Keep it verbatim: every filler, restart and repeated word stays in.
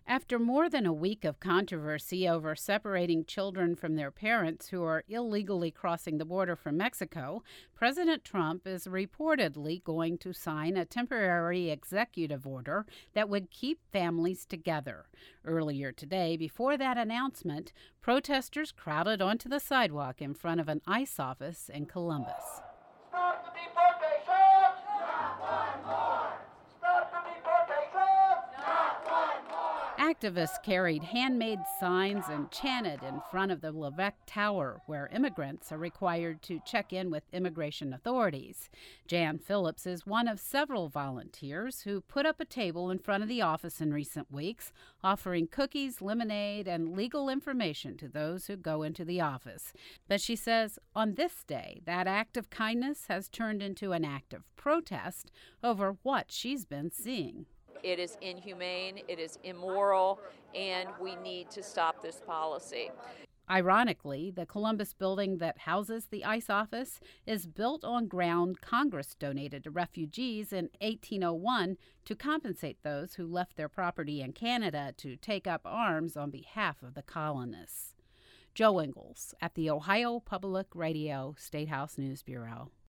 After more than a week of controversy over separating children from their parents who are illegally crossing the border from Mexico, President Trump is reportedly going to sign a temporary executive order that would keep families together. Earlier today, before that announcement, protesters crowded onto the sidewalk in front of an ICE office in Columbus. Stop the deportations! Not one more! Stop the deportations! Not one more! Activists carried handmade signs and chanted in front of the Levesque Tower, where immigrants are required to check in with immigration authorities. Jan Phillips is one of several volunteers who put up a table in front of the office in recent weeks, offering cookies, lemonade, and legal information to those who go into the office. But she says on this day, that act of kindness has turned into an act of protest over what she's been seeing. It is inhumane, it is immoral, and we need to stop this policy. Ironically, the Columbus building that houses the ICE office is built on ground Congress donated to refugees in eighteen oh one to compensate those who left their property in Canada to take up arms on behalf of the colonists. Joe Ingles at the Ohio Public Radio State House News Bureau.